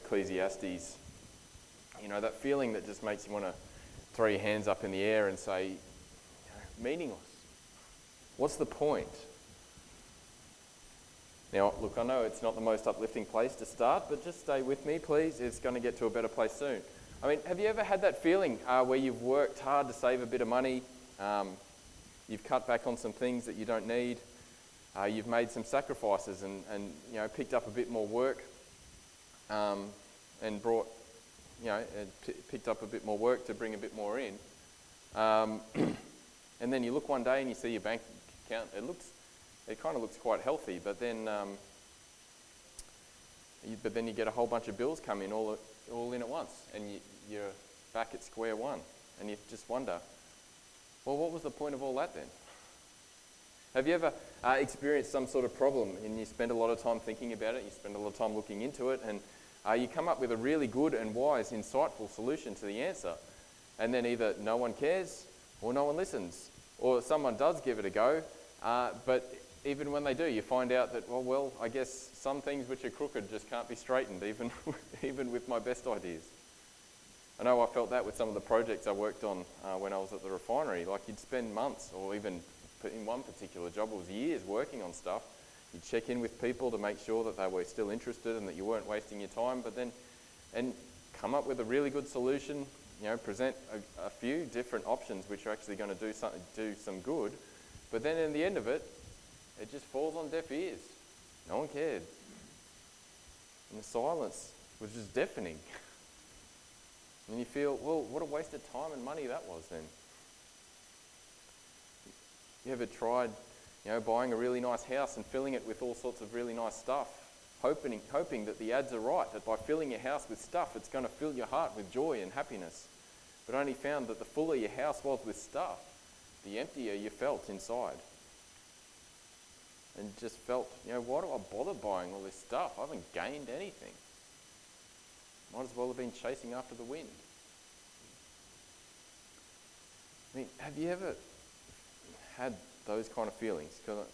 Ecclesiastes, you know, that feeling that just makes you want to throw your hands up in the air and say, meaningless. What's the point? Now, look, I know it's not the most uplifting place to start, but just stay with me, please. It's going to get to a better place soon. I mean, have you ever had that feeling where you've worked hard to save a bit of money, you've cut back on some things that you don't need, you've made some sacrifices and you know, picked up a bit more work, and brought, you know, picked up a bit more work to bring a bit more in, and then you look one day and you see your bank account. It kind of looks quite healthy, but then you get a whole bunch of bills come in all in at once, and you're back at square one, and you just wonder, well, what was the point of all that then? Have you ever experienced some sort of problem and you spend a lot of time thinking about it, you spend a lot of time looking into it, and you come up with a really good and wise, insightful solution to the answer, and then either no one cares or no one listens, or someone does give it a go, but even when they do, you find out that, well, I guess some things which are crooked just can't be straightened, even with my best ideas. I know I felt that with some of the projects I worked on when I was at the refinery. Like, you'd spend months, or even in one particular job, it was years working on stuff. You'd check in with people to make sure that they were still interested and that you weren't wasting your time, but then and come up with a really good solution, you know, present a few different options which are actually going to do some good, but then in the end of it, it just falls on deaf ears. No one cared. And the silence was just deafening. And you feel, well, what a waste of time and money that was then. You ever tried, you know, buying a really nice house and filling it with all sorts of really nice stuff, hoping that the ads are right, that by filling your house with stuff, it's going to fill your heart with joy and happiness, but only found that the fuller your house was with stuff, the emptier you felt inside. And just felt, you know, why do I bother buying all this stuff? I haven't gained anything. Might as well have been chasing after the wind. I mean, have you ever had those kind of feelings?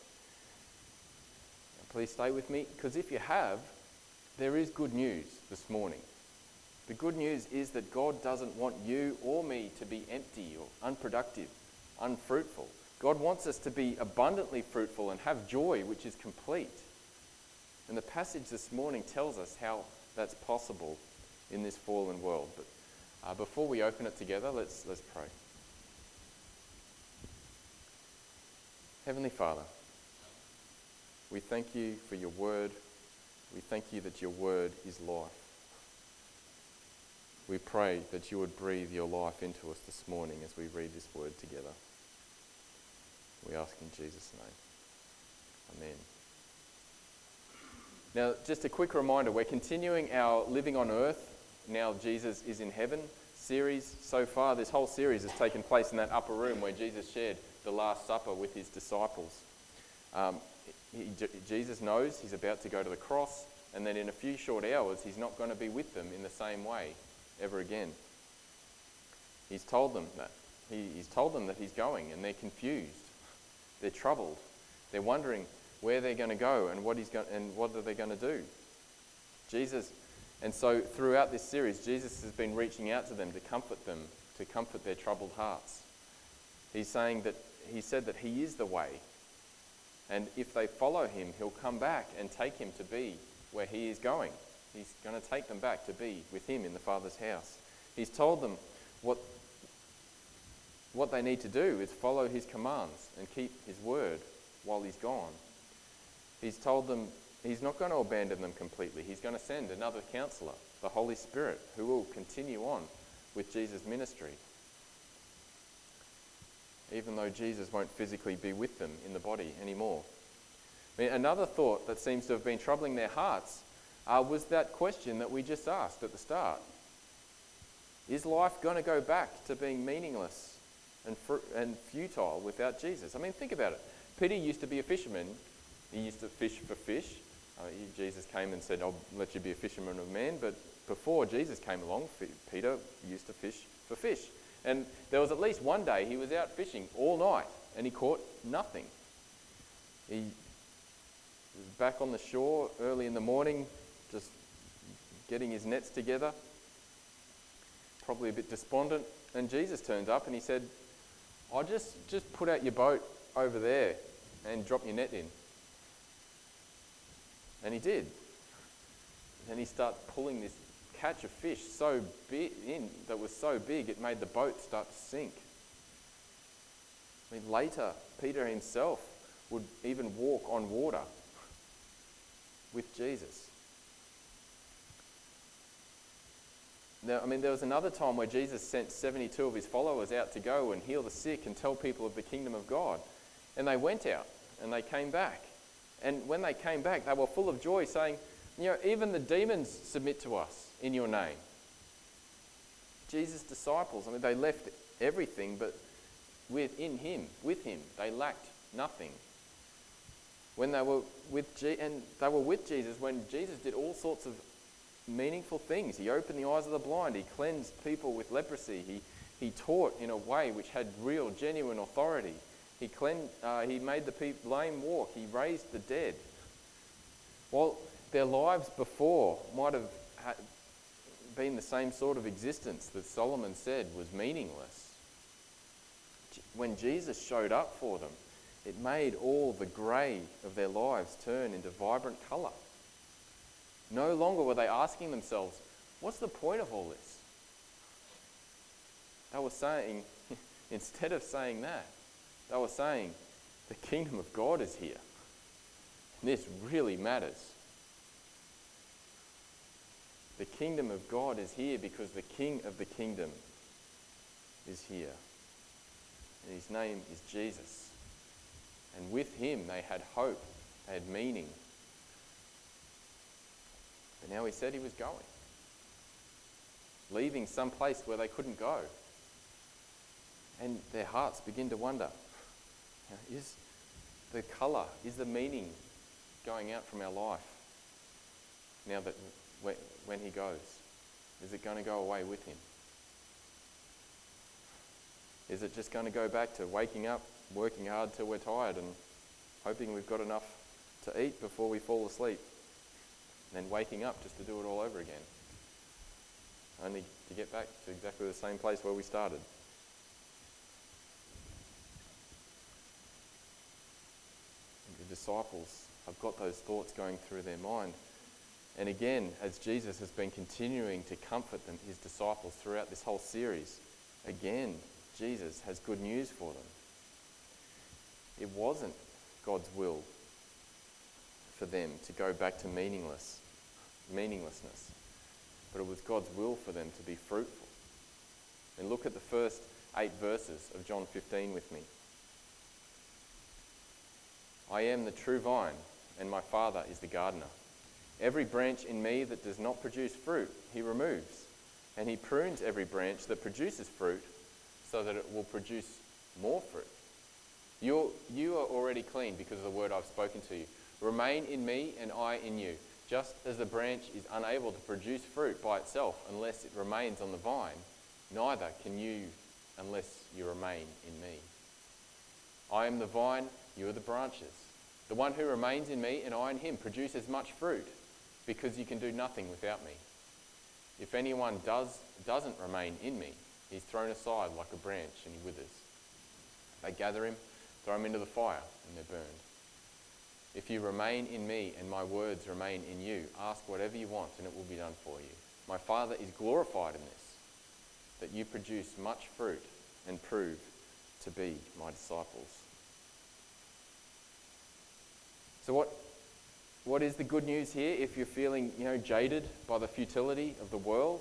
Please stay with me, because if you have, there is good news this morning. The good news is that God doesn't want you or me to be empty or unproductive, unfruitful. God wants us to be abundantly fruitful and have joy which is complete. And the passage this morning tells us how that's possible in this fallen world. But before we open it together, let's pray. Heavenly Father, we thank you for your word. We thank you that your word is life. We pray that you would breathe your life into us this morning as we read this word together. We ask in Jesus' name. Amen. Now, just a quick reminder, we're continuing our Living on Earth, Now Jesus is in Heaven series. So far, this whole series has taken place in that upper room where Jesus shared the Last Supper with his disciples. Jesus knows he's about to go to the cross, and then in a few short hours, he's not going to be with them in the same way ever again. He's told them that. He's told them that he's going, and they're confused. They're troubled. They're wondering where they're going to go and what are they going to do. And so throughout this series, Jesus has been reaching out to them, to comfort their troubled hearts. He said that he is the way, and if they follow him, he'll come back and take him to be where he is going. He's going to take them back to be with him in the Father's house. He's told them what they need to do is follow his commands and keep his word while he's gone. He's told them he's not going to abandon them completely. He's going to send another counselor, the Holy Spirit, who will continue on with Jesus' ministry, even though Jesus won't physically be with them in the body anymore. I mean, another thought that seems to have been troubling their hearts was that question that we just asked at the start. Is life going to go back to being meaningless and futile without Jesus? I mean, think about it. Peter used to be a fisherman. He used to fish for fish. Jesus came and said, I'll let you be a fisherman of men. But before Jesus came along, Peter used to fish for fish. And there was at least one day he was out fishing all night and he caught nothing. He was back on the shore early in the morning, just getting his nets together, probably a bit despondent. And Jesus turns up and he said, "I'll just put out your boat over there and drop your net in." And he did. And he starts pulling this catch of fish so big in that was so big it made the boat start to sink. I mean, later, Peter himself would even walk on water with Jesus. Now, I mean, there was another time where Jesus sent 72 of his followers out to go and heal the sick and tell people of the kingdom of God. And they went out and they came back. And when they came back, they were full of joy, saying, even the demons submit to us in your name. Jesus' disciples, I mean, they left everything, but with him, they lacked nothing. When they were with Jesus when Jesus did all sorts of meaningful things. He opened the eyes of the blind. He cleansed people with leprosy. He taught in a way which had real, genuine authority. He made the lame walk. He raised the dead. While their lives before might have been the same sort of existence that Solomon said was meaningless, when Jesus showed up for them, it made all the grey of their lives turn into vibrant colour. No longer were they asking themselves, what's the point of all this? They were saying, instead of saying that, they were saying, the kingdom of God is here. And this really matters. The kingdom of God is here because the King of the kingdom is here. And his name is Jesus. And with him they had hope, they had meaning. But now he said he was going, leaving some place where they couldn't go. And their hearts begin to wonder, is the colour, is the meaning going out from our life now that when he goes? Is it going to go away with him? Is it just going to go back to waking up, working hard till we're tired and hoping we've got enough to eat before we fall asleep, and then waking up just to do it all over again, only to get back to exactly the same place where we started? The disciples have got those thoughts going through their mind. And again, as Jesus has been continuing to comfort them, his disciples, throughout this whole series, again, Jesus has good news for them. It wasn't God's will for them to go back to meaninglessness, but it was God's will for them to be fruitful. And look at the first 8 verses of John 15 with me. I am the true vine, and my Father is the gardener. Every branch in me that does not produce fruit, he removes, and he prunes every branch that produces fruit so that it will produce more fruit. You are already clean because of the word I've spoken to you. Remain in me and I in you. Just as the branch is unable to produce fruit by itself unless it remains on the vine, neither can you unless you remain in me. I am the vine, you are the branches. The one who remains in me and I in him produces much fruit, because you can do nothing without me. If anyone doesn't remain in me, he's thrown aside like a branch and he withers. They gather him, throw him into the fire, and they're burned. If you remain in me and my words remain in you, ask whatever you want and it will be done for you. My Father is glorified in this, that you produce much fruit and prove to be my disciples. So what is the good news here if you're feeling, jaded by the futility of the world?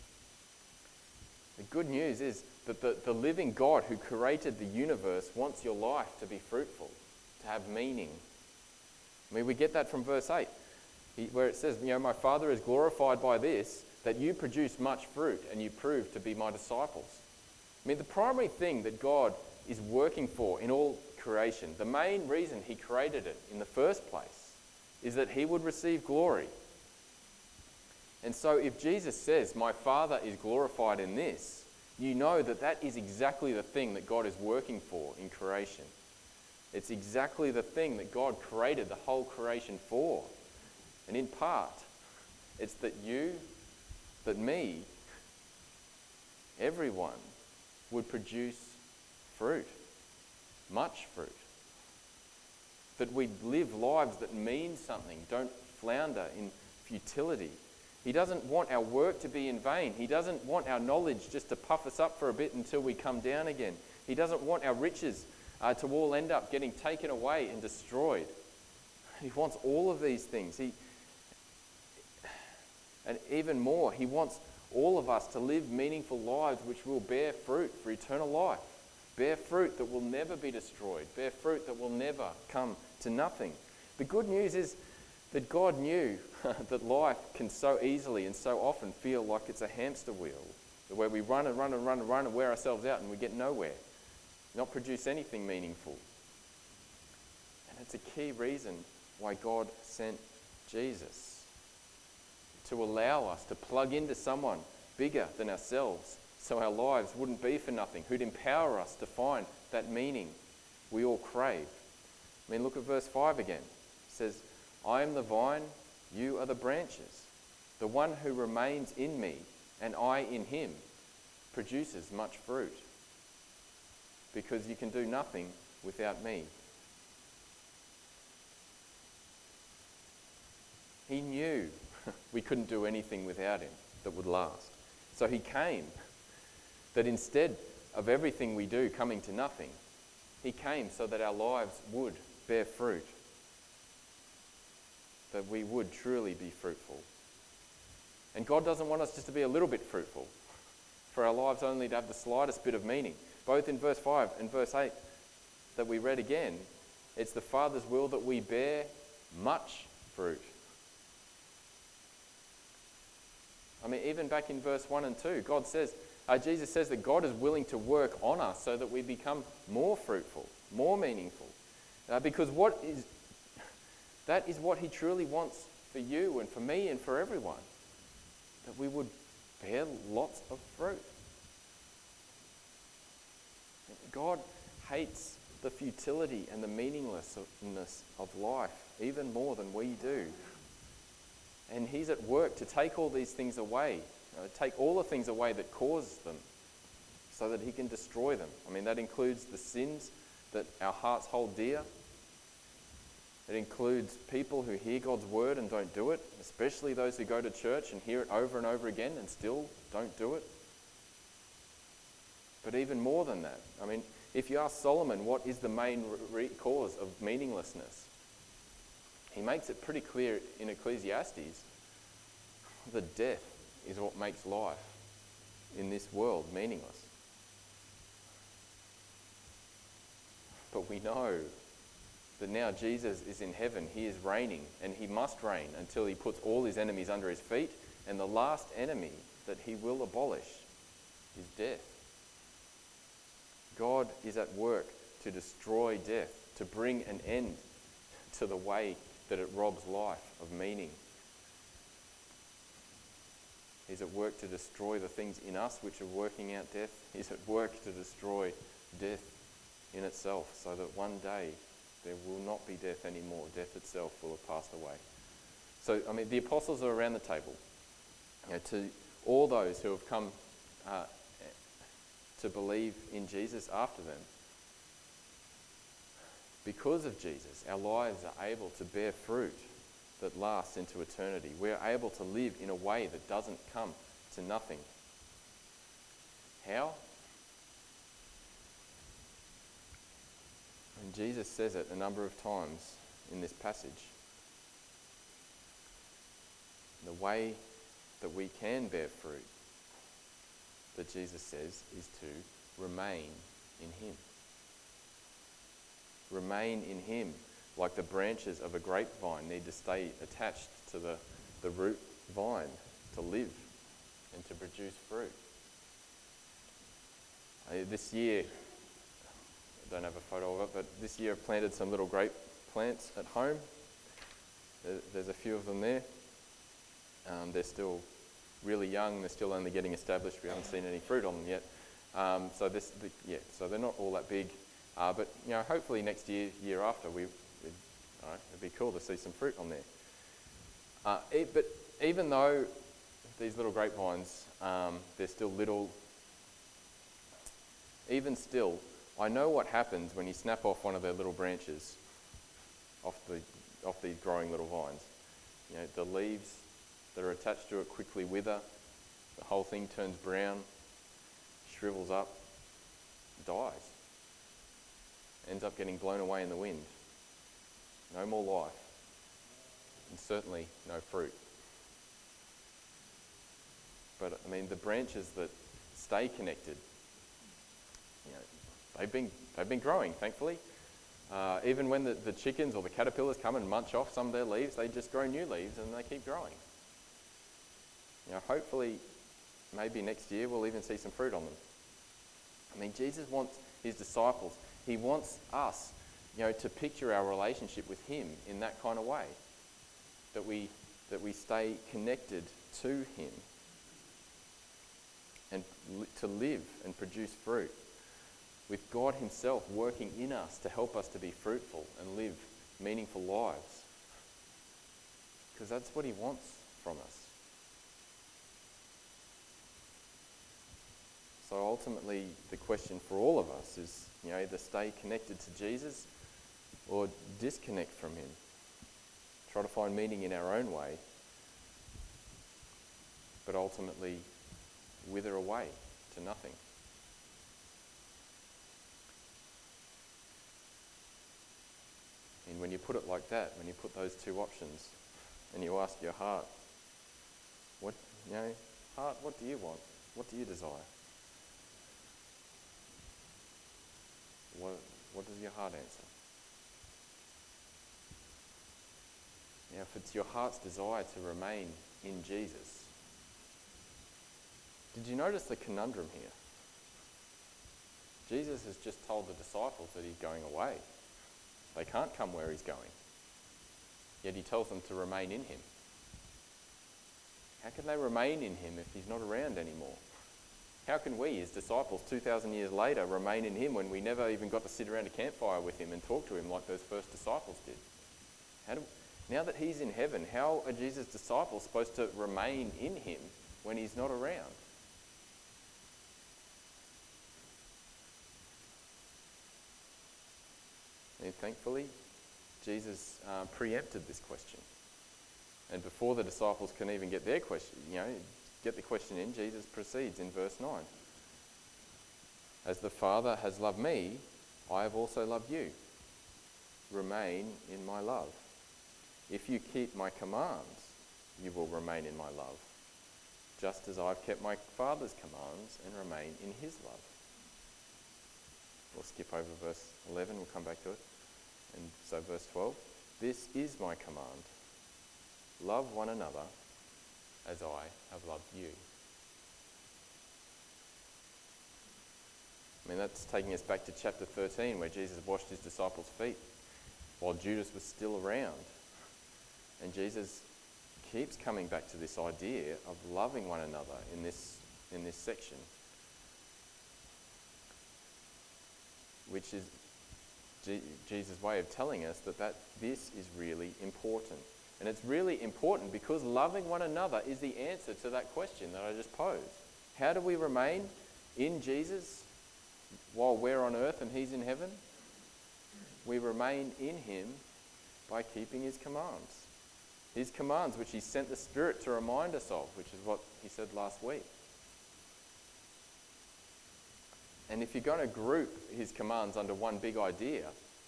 The good news is that the living God who created the universe wants your life to be fruitful, to have meaning. I mean, we get that from verse 8, where it says, my Father is glorified by this, that you produce much fruit and you prove to be my disciples. I mean, the primary thing that God is working for in all creation, the main reason he created it in the first place, is that he would receive glory. And so if Jesus says, my Father is glorified in this, you know that is exactly the thing that God is working for in creation. It's exactly the thing that God created the whole creation for. And in part, it's that you that everyone, would produce fruit, much fruit. That we'd live lives that mean something, don't flounder in futility. He doesn't want our work to be in vain. He doesn't want our knowledge just to puff us up for a bit until we come down again. He doesn't want our riches to all end up getting taken away and destroyed. He wants all of these things. And even more, he wants all of us to live meaningful lives which will bear fruit for eternal life. Bear fruit that will never be destroyed. Bear fruit that will never come to nothing. The good news is that God knew that life can so easily and so often feel like it's a hamster wheel, where we run and run and run and run and wear ourselves out and we get nowhere, not produce anything meaningful. And it's a key reason why God sent Jesus, to allow us to plug into someone bigger than ourselves, so our lives wouldn't be for nothing, who'd empower us to find that meaning we all crave. I mean, look at verse 5 again. It says, I am the vine, you are the branches. The one who remains in me and I in him produces much fruit, because you can do nothing without me. He knew we couldn't do anything without him that would last. So he came, that instead of everything we do coming to nothing, he came so that our lives would bear fruit, that we would truly be fruitful. And God doesn't want us just to be a little bit fruitful, for our lives only to have the slightest bit of meaning. Both in verse 5 and verse 8 that we read again, it's the Father's will that we bear much fruit. I mean, even back in verse 1 and 2, Jesus says that God is willing to work on us so that we become more fruitful, more meaningful. Because that is what he truly wants for you and for me and for everyone, that we would bear lots of fruit. God hates the futility and the meaninglessness of life even more than we do. And he's at work to take all these things away, take all the things away that cause them, so that he can destroy them. I mean, that includes the sins that our hearts hold dear. It includes people who hear God's word and don't do it, especially those who go to church and hear it over and over again and still don't do it. But even more than that, I mean, if you ask Solomon what is the main cause of meaninglessness, he makes it pretty clear in Ecclesiastes that death is what makes life in this world meaningless. But we know that now Jesus is in heaven. He is reigning, and he must reign until he puts all his enemies under his feet. And the last enemy that he will abolish is death. God is at work to destroy death, to bring an end to the way that it robs life of meaning. He's at work to destroy the things in us which are working out death. He's at work to destroy death in itself, so that one day there will not be death anymore. Death itself will have passed away. So, I mean, the apostles are around the table. To all those who have come to believe in Jesus after them, because of Jesus, our lives are able to bear fruit that lasts into eternity. We're able to live in a way that doesn't come to nothing. How? And Jesus says it a number of times in this passage. The way that we can bear fruit, that Jesus says, is to remain in him. Remain in him, like the branches of a grapevine need to stay attached to the root vine to live and to produce fruit. This year, I don't have a photo of it, but this year I've planted some little grape plants at home. There's a few of them there. They're still really young. They're still only getting established. We haven't seen any fruit on them yet. So they're not all that big. But hopefully next year after, it'd be cool to see some fruit on there. But even though these little grapevines, they're still little. Even still, I know what happens when you snap off one of their little branches off these growing little vines. You know, the leaves that are attached to it quickly wither, the whole thing turns brown, shrivels up, dies, ends up getting blown away in the wind. No more life, and certainly no fruit. But I mean, the branches that stay connected, you know, they've been growing, thankfully. Even when the chickens or the caterpillars come and munch off some of their leaves, they just grow new leaves and they keep growing. You know, hopefully, maybe next year we'll even see some fruit on them. I mean, Jesus wants his disciples, he wants us, you know, to picture our relationship with him in that kind of way, that we stay connected to him and to live and produce fruit, with God himself working in us to help us to be fruitful and live meaningful lives. Because that's what he wants from us. So ultimately, the question for all of us is, you know, either stay connected to Jesus or disconnect from him. Try to find meaning in our own way, but ultimately wither away to nothing. And when you put it like that, when you put those two options, and you ask your heart, what do you want? What do you desire? What does your heart answer? Now, if it's your heart's desire to remain in Jesus, did you notice the conundrum here? Jesus has just told the disciples that he's going away. They can't come where he's going. Yet he tells them to remain in him. How can they remain in him if he's not around anymore? How can we, his disciples, 2,000 years later, remain in him when we never even got to sit around a campfire with him and talk to him like those first disciples did? Now that he's in heaven, how are Jesus' disciples supposed to remain in him when he's not around? And thankfully, Jesus preempted this question. And before the disciples can even get their question, get the question in, Jesus proceeds in verse 9. As the Father has loved me, I have also loved you. Remain in my love. If you keep my commands, you will remain in my love, just as I've kept my Father's commands and remain in his love. We'll skip over verse 11, we'll come back to it. And so verse 12, this is my command. Love one another as I have loved you. I mean, that's taking us back to chapter 13 where Jesus washed his disciples' feet while Judas was still around. And Jesus keeps coming back to this idea of loving one another in this section, which is Jesus' way of telling us that this is really important. And it's really important because loving one another is the answer to that question that I just posed. How do we remain in Jesus while we're on earth and he's in heaven? We remain in him by keeping his commands. His commands, which he sent the Spirit to remind us of, which is what he said last week. And if you're going to group his commands under one big idea,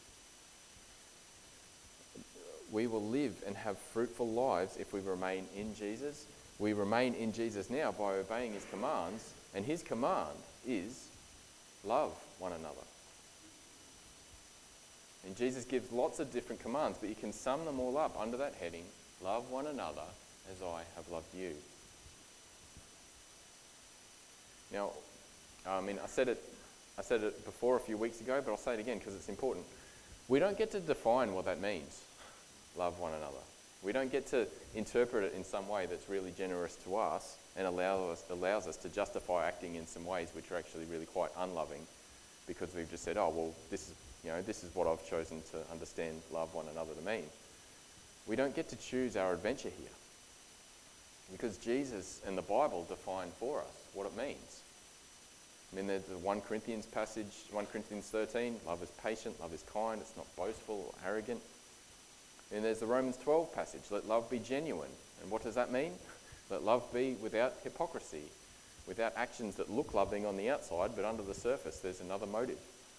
we will live and have fruitful lives if we remain in Jesus. We remain in Jesus now by obeying his commands, and his command is love one another. And Jesus gives lots of different commands, but you can sum them all up under that heading, love one another as I have loved you. Now, I said it before a few weeks ago, but I'll say it again because it's important. We don't get to define what that means, love one another. We don't get to interpret it in some way that's really generous to us and allows us to justify acting in some ways which are actually really quite unloving because we've just said, this is what I've chosen to understand love one another to mean. We don't get to choose our adventure here. Because Jesus and the Bible define for us what it means. I mean, there's the 1 Corinthians passage, 1 Corinthians 13, love is patient, love is kind, it's not boastful or arrogant. And there's the Romans 12 passage, let love be genuine. And what does that mean? Let love be without hypocrisy, without actions that look loving on the outside, but under the surface there's another motive.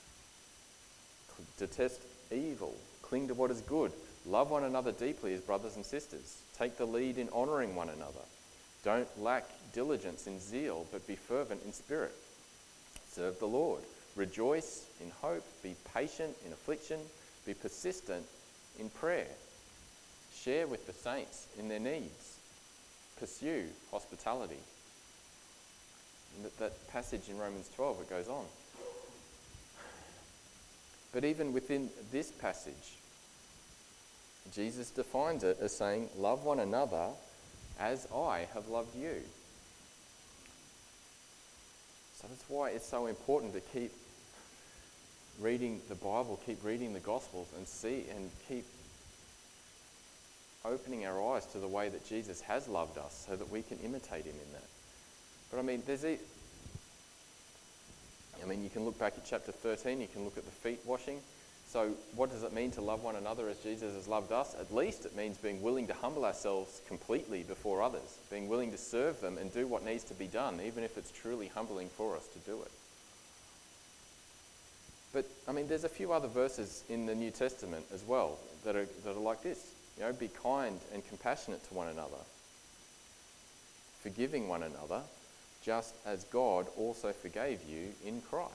Detest evil, cling to what is good, love one another deeply as brothers and sisters, take the lead in honouring one another. Don't lack diligence in zeal, but be fervent in spirit. Serve the Lord. Rejoice in hope. Be patient in affliction. Be persistent in prayer. Share with the saints in their needs. Pursue hospitality. And that passage in Romans 12, it goes on. But even within this passage, Jesus defines it as saying, love one another as I have loved you. So that's why it's so important to keep reading the Bible, keep reading the Gospels and keep opening our eyes to the way that Jesus has loved us so that we can imitate him in that. But I mean, you can look back at chapter 13, you can look at the feet washing. So what does it mean to love one another as Jesus has loved us? At least it means being willing to humble ourselves completely before others, being willing to serve them and do what needs to be done, even if it's truly humbling for us to do it. But, I mean, there's a few other verses in the New Testament as well that are like this. You know, be kind and compassionate to one another, forgiving one another, just as God also forgave you in Christ.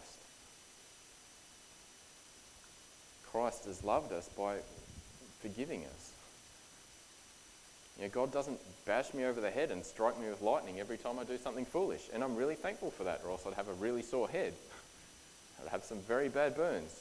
Christ has loved us by forgiving us. You know, God doesn't bash me over the head and strike me with lightning every time I do something foolish, and I'm really thankful for that, or else I'd have a really sore head. I'd have some very bad burns.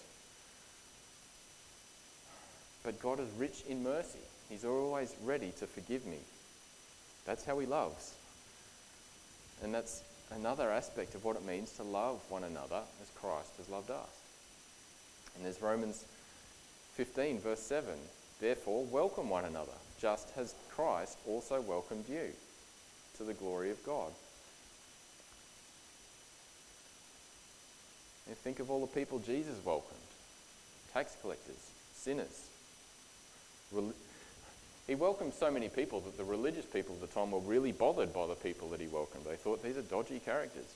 But God is rich in mercy. He's always ready to forgive me. That's how he loves. And that's another aspect of what it means to love one another as Christ has loved us. And there's Romans 15 verse 7. Therefore, welcome one another, just as Christ also welcomed you, to the glory of God. And think of all the people Jesus welcomed. Tax collectors, sinners. He welcomed so many people that the religious people of the time were really bothered by the people that he welcomed. They thought, these are dodgy characters.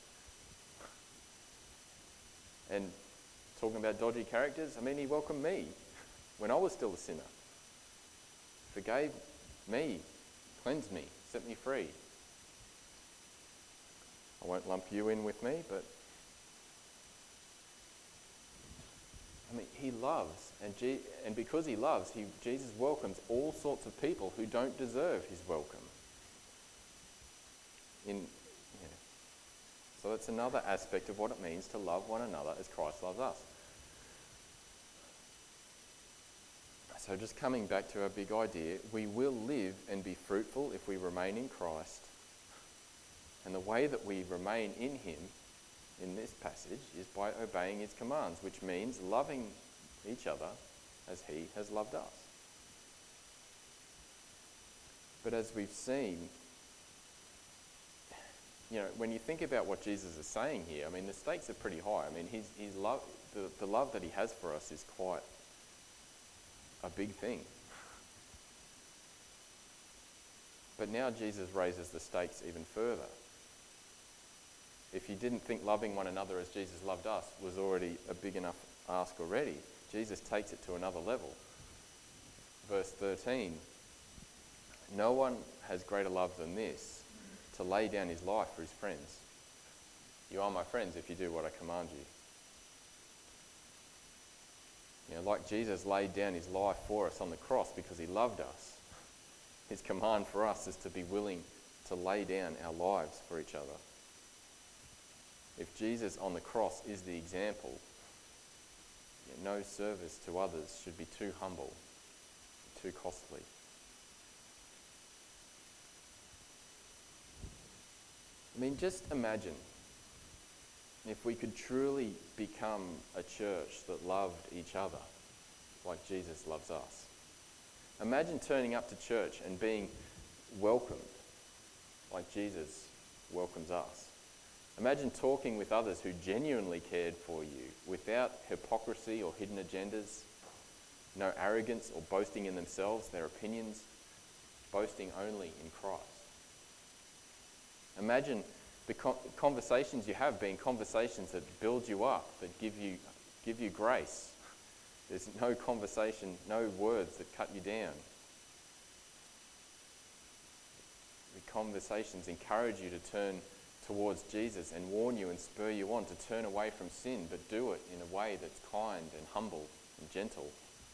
And talking about dodgy characters, I mean, he welcomed me when I was still a sinner. Forgave me, cleansed me, set me free. I won't lump you in with me, but I mean, he loves, and because he loves, Jesus welcomes all sorts of people who don't deserve his welcome. So that's another aspect of what it means to love one another as Christ loves us. So just coming back to our big idea, we will live and be fruitful if we remain in Christ. And the way that we remain in him in this passage is by obeying his commands, which means loving each other as he has loved us. But as we've seen, when you think about what Jesus is saying here, I mean, the stakes are pretty high. I mean, his love, the love that he has for us is quite a big thing. But now Jesus raises the stakes even further. If you didn't think loving one another as Jesus loved us was already a big enough ask already, Jesus takes it to another level. Verse 13, no one has greater love than this, to lay down his life for his friends. You are my friends if you do what I command you. Like Jesus laid down his life for us on the cross because he loved us. His command for us is to be willing to lay down our lives for each other. If Jesus on the cross is the example, no service to others should be too humble, too costly. I mean, just imagine if we could truly become a church that loved each other like Jesus loves us. Imagine turning up to church and being welcomed like Jesus welcomes us. Imagine talking with others who genuinely cared for you without hypocrisy or hidden agendas, no arrogance or boasting in themselves, their opinions, boasting only in Christ. Imagine the conversations you have being conversations that build you up, that give you grace. There's no conversation, no words that cut you down. The conversations encourage you to turn towards Jesus and warn you and spur you on to turn away from sin, but do it in a way that's kind and humble and gentle.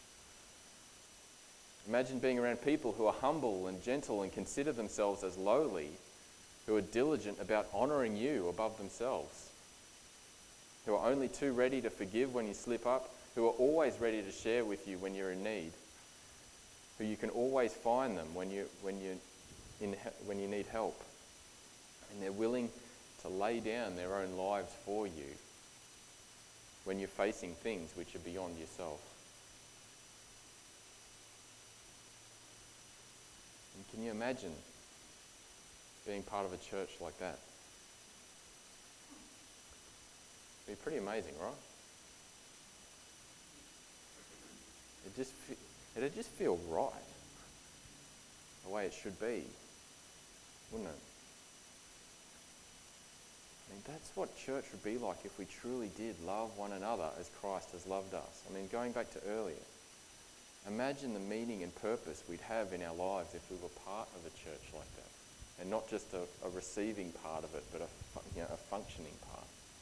Imagine being around people who are humble and gentle and consider themselves as lowly, who are diligent about honouring you above themselves, who are only too ready to forgive when you slip up, who are always ready to share with you when you're in need, who you can always find them when you need help, and they're willing to lay down their own lives for you when you're facing things which are beyond yourself. And can you imagine being part of a church like that? It'd be pretty amazing, right? It'd just feel right, the way it should be, wouldn't it? I mean, that's what church would be like if we truly did love one another as Christ has loved us. I mean, going back to earlier, imagine the meaning and purpose we'd have in our lives if we were part of a church like that. And not just a receiving part of it, but a functioning part.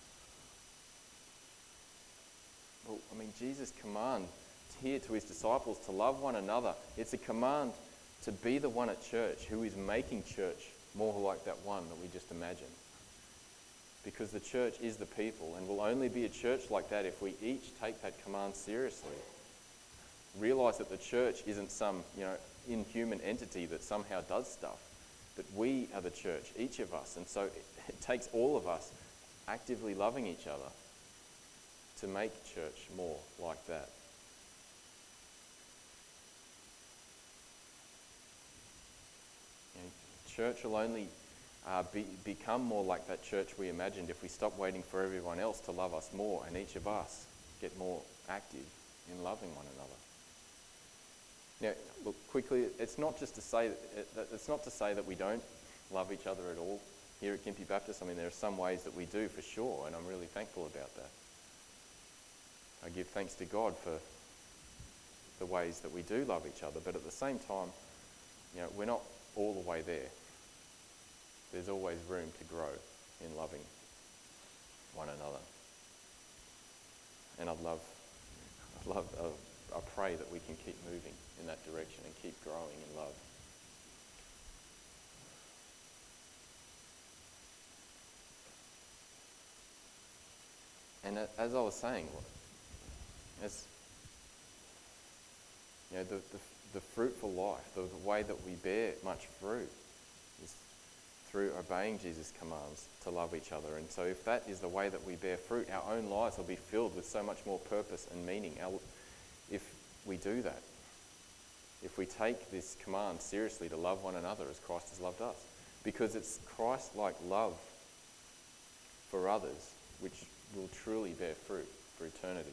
Well, I mean, Jesus' command here to his disciples to love one another, it's a command to be the one at church who is making church more like that one that we just imagined. Because the church is the people, and will only be a church like that if we each take that command seriously. Realise that the church isn't some, inhuman entity that somehow does stuff. But we are the church, each of us. And so it takes all of us actively loving each other to make church more like that. Church will only become more like that church we imagined if we stop waiting for everyone else to love us more and each of us get more active in loving one another. Now, look, quickly, it's not to say that we don't love each other at all here at Gympie Baptist. I mean, there are some ways that we do for sure, and I'm really thankful about that. I give thanks to God for the ways that we do love each other, but at the same time, we're not all the way there. There's always room to grow in loving one another. And I pray that we can keep moving in that direction and keep growing in love. And as I was saying, the fruitful life, the way that we bear much fruit is through obeying Jesus' commands to love each other. And so if that is the way that we bear fruit, our own lives will be filled with so much more purpose and meaning if we do that. If we take this command seriously to love one another as Christ has loved us. Because it's Christ-like love for others which will truly bear fruit for eternity.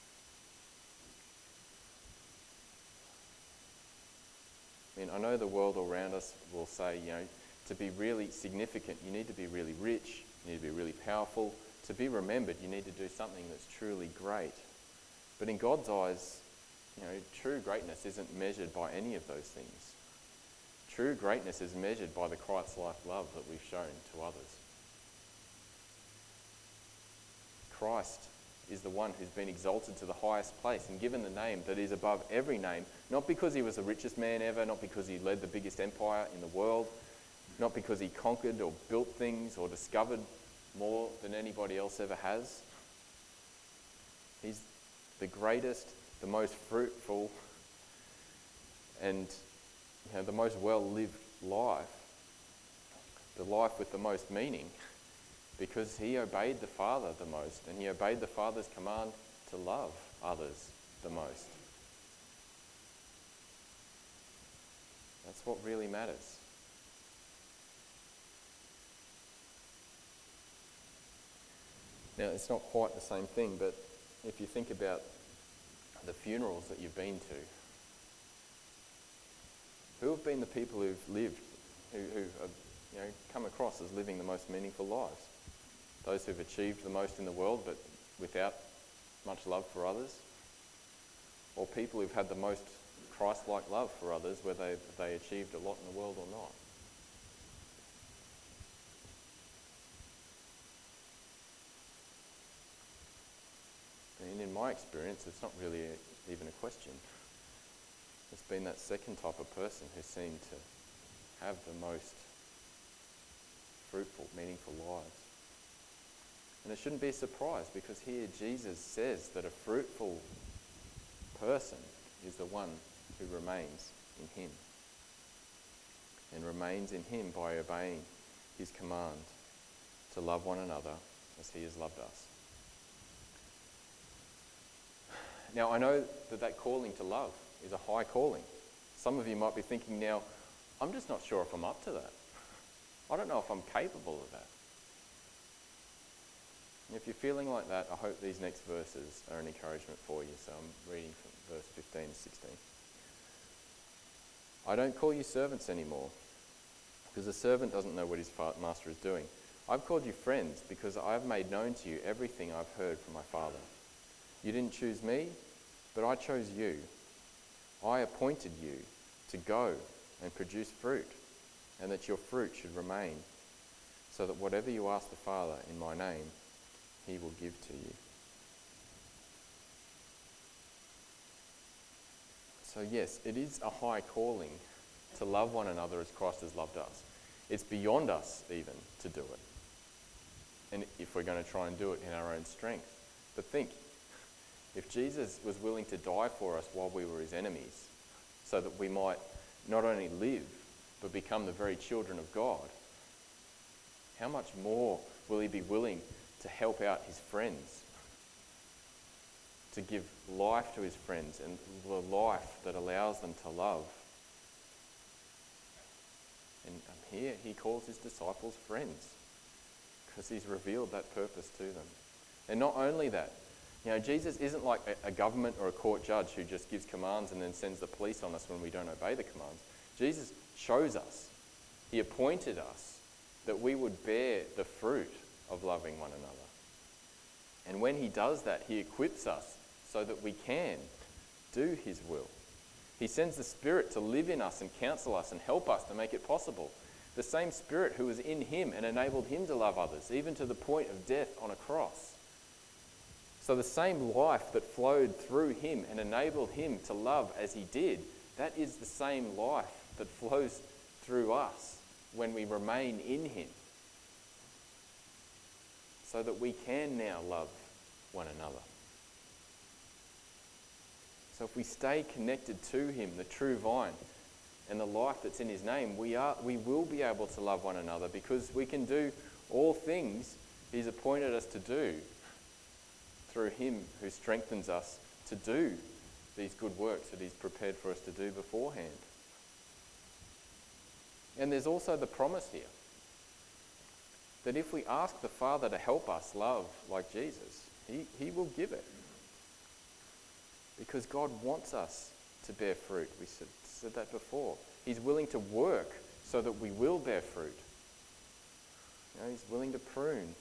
I mean, I know the world around us will say, to be really significant, you need to be really rich, you need to be really powerful. To be remembered, you need to do something that's truly great. But in God's eyes, true greatness isn't measured by any of those things. True greatness is measured by the Christ-like love that we've shown to others. Christ is the one who's been exalted to the highest place and given the name that is above every name, not because he was the richest man ever, not because he led the biggest empire in the world, not because he conquered or built things or discovered more than anybody else ever has. He's the greatest, the most fruitful, and the most well-lived life, the life with the most meaning, because he obeyed the Father the most, and he obeyed the Father's command to love others the most. That's what really matters. Now, it's not quite the same thing, but if you think about the funerals that you've been to, who have been the people who've lived, who have come across as living the most meaningful lives? Those who've achieved the most in the world but without much love for others? Or people who've had the most Christ-like love for others, whether they achieved a lot in the world or not? And in my experience, it's not really even a question. It's been that second type of person who seemed to have the most fruitful, meaningful lives. And it shouldn't be a surprise, because here Jesus says that a fruitful person is the one who remains in him, and remains in him by obeying his command to love one another as he has loved us. Now, I know that calling to love is a high calling. Some of you might be thinking now, I'm just not sure if I'm up to that. I don't know if I'm capable of that. And if you're feeling like that, I hope these next verses are an encouragement for you. So I'm reading from verse 15 to 16. I don't call you servants anymore, because a servant doesn't know what his master is doing. I've called you friends, because I have made known to you everything I've heard from my Father. You didn't choose me, but I chose you. I appointed you to go and produce fruit, and that your fruit should remain, so that whatever you ask the Father in my name, he will give to you. So yes, it is a high calling to love one another as Christ has loved us. It's beyond us even to do it. And if we're going to try and do it in our own strength. But think, if Jesus was willing to die for us while we were his enemies, so that we might not only live, but become the very children of God, how much more will he be willing to help out his friends, to give life to his friends, and the life that allows them to love? And here he calls his disciples friends, because he's revealed that purpose to them. And not only that, Jesus isn't like a government or a court judge who just gives commands and then sends the police on us when we don't obey the commands. Jesus chose us. He appointed us that we would bear the fruit of loving one another. And when he does that, he equips us so that we can do his will. He sends the Spirit to live in us and counsel us and help us to make it possible. The same Spirit who was in him and enabled him to love others, even to the point of death on a cross. So the same life that flowed through him and enabled him to love as he did, that is the same life that flows through us when we remain in him, so that we can now love one another. So if we stay connected to him, the true vine, and the life that's in his name, we will be able to love one another, because we can do all things he's appointed us to do through him who strengthens us to do these good works that he's prepared for us to do beforehand. And there's also the promise here that if we ask the Father to help us love like Jesus, he will give it. Because God wants us to bear fruit. We said that before. He's willing to work so that we will bear fruit. He's willing to prune.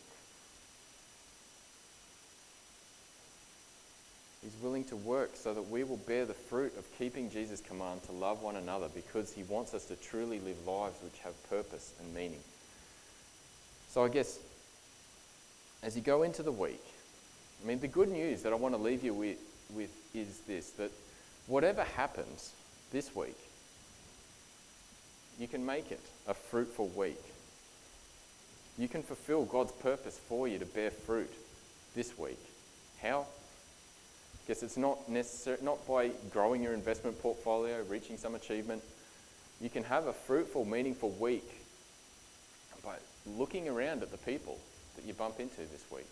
He's willing to work so that we will bear the fruit of keeping Jesus' command to love one another, because he wants us to truly live lives which have purpose and meaning. So I guess as you go into the week, the good news that I want to leave you with is this, that whatever happens this week, you can make it a fruitful week. You can fulfill God's purpose for you to bear fruit this week. How? I guess it's not by growing your investment portfolio, reaching some achievement. You can have a fruitful, meaningful week by looking around at the people that you bump into this week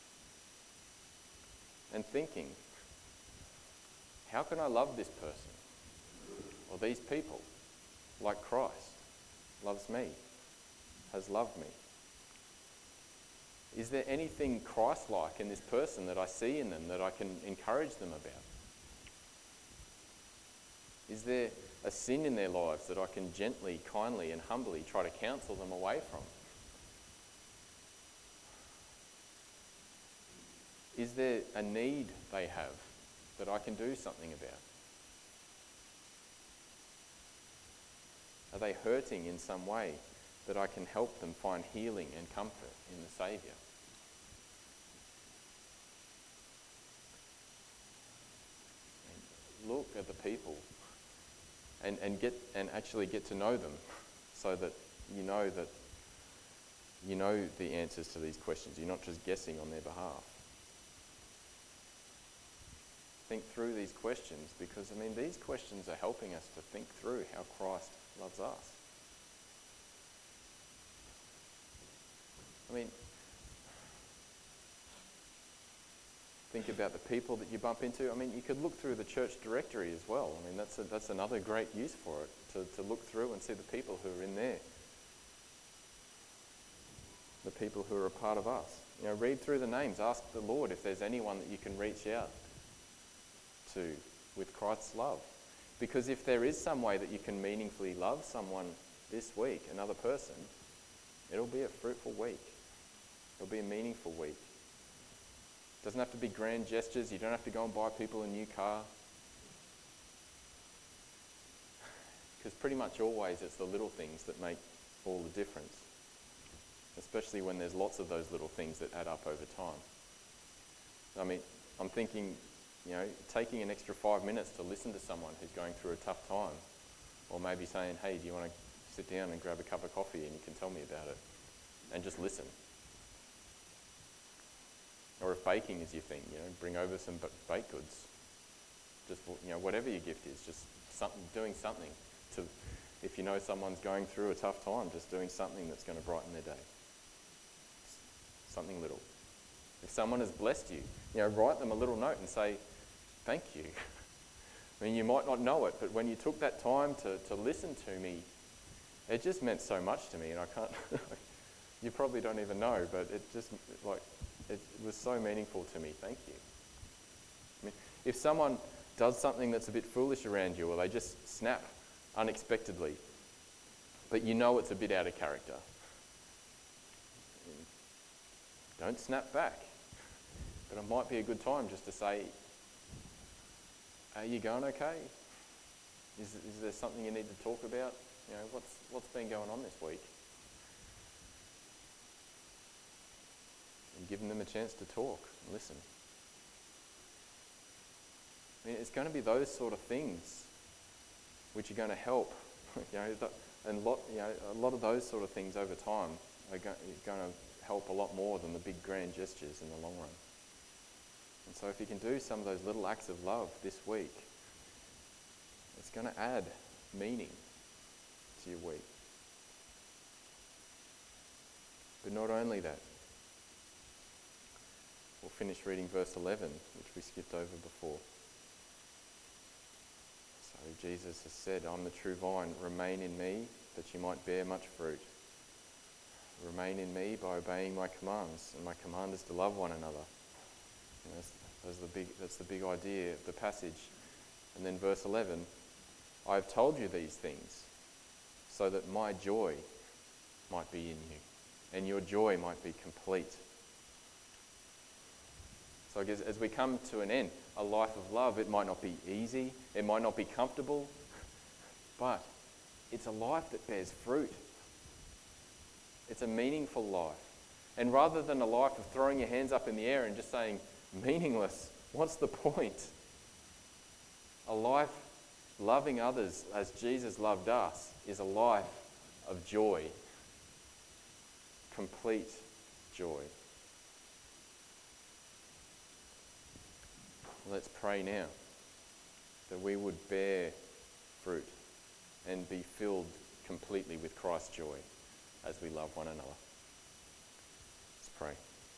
and thinking, how can I love this person or these people like Christ loves me, has loved me? Is there anything Christ-like in this person that I see in them that I can encourage them about? Is there a sin in their lives that I can gently, kindly and humbly try to counsel them away from? Is there a need they have that I can do something about? Are they hurting in some way that I can help them find healing and comfort in the Saviour? And look at the people and actually get to know them so that you know the answers to these questions. You're not just guessing on their behalf. Think through these questions because, these questions are helping us to think through how Christ loves us. Think about the people that you bump into. You could look through the church directory as well. That's another great use for it, to look through and see the people who are in there. The people who are a part of us. Read through the names. Ask the Lord if there's anyone that you can reach out to with Christ's love. Because if there is some way that you can meaningfully love someone this week, another person, it'll be a fruitful week. It'll be a meaningful week. It doesn't have to be grand gestures. You don't have to go and buy people a new car. Because pretty much always it's the little things that make all the difference. Especially when there's lots of those little things that add up over time. I'm thinking, taking an extra 5 minutes to listen to someone who's going through a tough time, or maybe saying, hey, do you want to sit down and grab a cup of coffee and you can tell me about it, and just listen. Or if baking is your thing, bring over some baked goods. Just, whatever your gift is, just doing something to, if you know someone's going through a tough time, just doing something that's going to brighten their day. Something little. If someone has blessed you, write them a little note and say, thank you. You might not know it, but when you took that time to listen to me, it just meant so much to me, and I can't, you probably don't even know, but it was so meaningful to me. Thank you. If someone does something that's a bit foolish around you, or they just snap unexpectedly, but it's a bit out of character, don't snap back. But it might be a good time just to say, are you going okay? Is there something you need to talk about? What's been going on this week? And giving them a chance to talk and listen. It's going to be those sort of things which are going to help. A lot of those sort of things over time are going to help a lot more than the big grand gestures in the long run. And so if you can do some of those little acts of love this week, it's going to add meaning to your week. But not only that, we'll finish reading verse 11, which we skipped over before. So Jesus has said, I'm the true vine, remain in me that you might bear much fruit. Remain in me by obeying my commands, and my command is to love one another. That's the big idea of the passage. And then verse 11, I have told you these things so that my joy might be in you and your joy might be complete. So I guess as we come to an end, a life of love, it might not be easy, it might not be comfortable, but it's a life that bears fruit. It's a meaningful life. And rather than a life of throwing your hands up in the air and just saying, meaningless, what's the point? A life loving others as Jesus loved us is a life of joy. Complete joy. Let's pray now that we would bear fruit and be filled completely with Christ's joy as we love one another. Let's pray.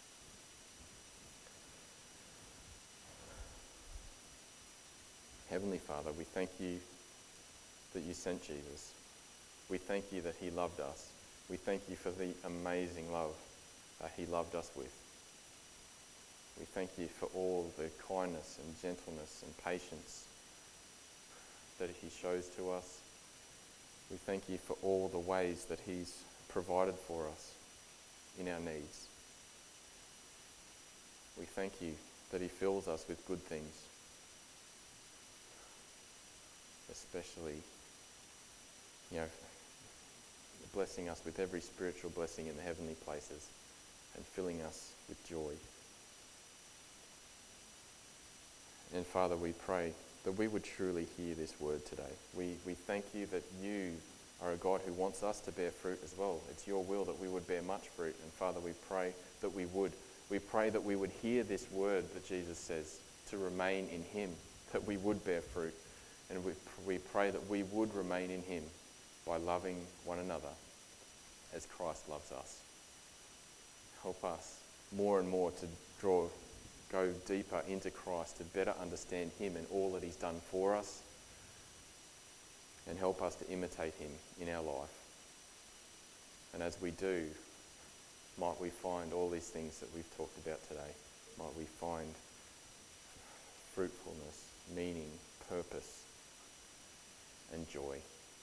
Heavenly Father, we thank you that you sent Jesus. We thank you that he loved us. We thank you for the amazing love he loved us with. We thank you for all the kindness and gentleness and patience that he shows to us. We thank you for all the ways that he's provided for us in our needs. We thank you that he fills us with good things, especially, blessing us with every spiritual blessing in the heavenly places and filling us with joy. And Father, we pray that we would truly hear this word today. We thank you that you are a God who wants us to bear fruit as well. It's your will that we would bear much fruit. And Father, we pray that we would. We pray that we would hear this word that Jesus says, to remain in him, that we would bear fruit. And we pray that we would remain in him by loving one another as Christ loves us. Help us more and more to go deeper into Christ, to better understand him and all that he's done for us, and help us to imitate him in our life. And as we do, might we find all these things that we've talked about today. Might we find fruitfulness, meaning, purpose, and joy.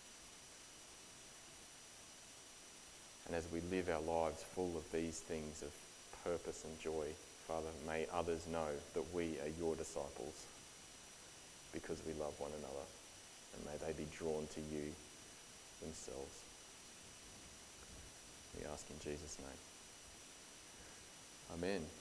And as we live our lives full of these things of purpose and joy, Father, may others know that we are your disciples because we love one another, and may they be drawn to you themselves. We ask in Jesus' name. Amen.